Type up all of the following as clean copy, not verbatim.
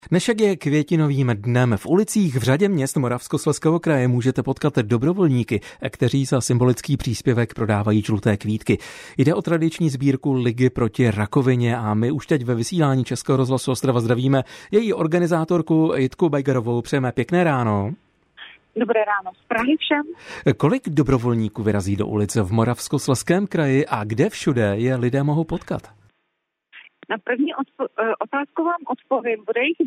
Dnešek je květinovým dnem. V ulicích v řadě měst Moravskoslezského kraje můžete potkat dobrovolníky, kteří za symbolický příspěvek prodávají žluté kvítky. Jde o tradiční sbírku Ligy proti rakovině a my už teď ve vysílání Českého rozhlasu Ostrava zdravíme její organizátorku Jitku Bajgarovou. Přejeme pěkné ráno. Dobré ráno z Prahy všem. Kolik dobrovolníků vyrazí do ulice v Moravskoslezském kraji a kde všude je lidé mohou potkat? Na první otázku vám odpovím. Bude jich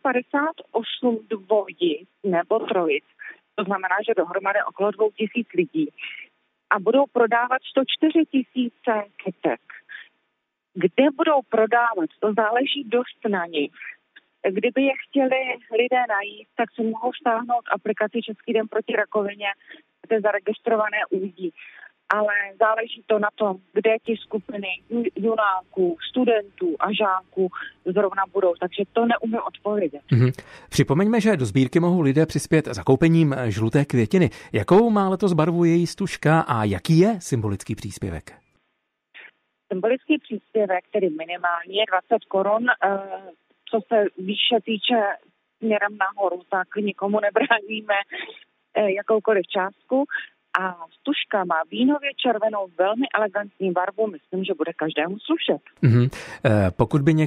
958 dvojic nebo trojic. To znamená, že dohromady okolo 2000 lidí. A budou prodávat 104 000 kytek. Kde budou prodávat, to záleží dost na nich. Kdyby je chtěli lidé najít, tak si mohou stáhnout aplikaci Český den proti rakovině, to je zaregistrované uvidí. Ale záleží to na tom, kde ti skupiny junáků, studentů a žáků zrovna budou, takže to neumím odpovědět. Připomeňme, že do sbírky mohou lidé přispět zakoupením žluté květiny. Jakou má letos barvu její stužka a jaký je symbolický příspěvek? Symbolický příspěvek, tedy minimálně je 20 korun, co se výše týče směrem nahoru, tak nikomu nebráníme jakoukoliv částku. A stužka má vínově červenou, velmi elegantní barvu, myslím, že bude každému slušet. Pokud by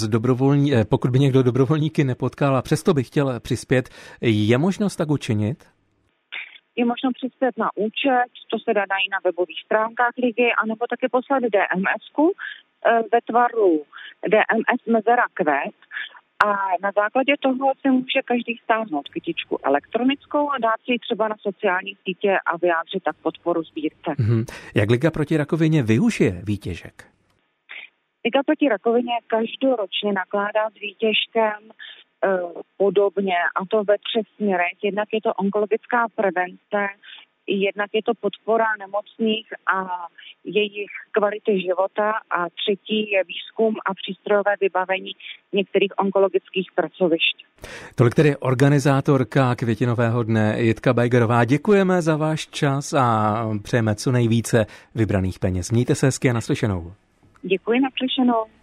někdo dobrovolníky nepotkal a přesto by chtěl přispět, je možnost tak učinit? Je možno přispět na účet, to se dá najít na webových stránkách ligy, anebo taky poslat DMS-ku ve tvaru DMS mezera kvet. A na základě toho se může každý stáhnout kytičku elektronickou a dát si ji třeba na sociální sítě a vyjádřit tak podporu sbírce. Jak Liga proti rakovině využije výtěžek? Liga proti rakovině každoročně nakládá s výtěžkem podobně, a to ve 3 směrech. Jednak je to onkologická prevence, jednak je to podpora nemocných a jejich kvality života a třetí je výzkum a přístrojové vybavení některých onkologických pracovišť. Tolik tedy organizátorka květinového dne Jitka Bajgarová. Děkujeme za váš čas a přejeme co nejvíce vybraných peněz. Mějte se hezky a naslyšenou. Děkuji, naslyšenou.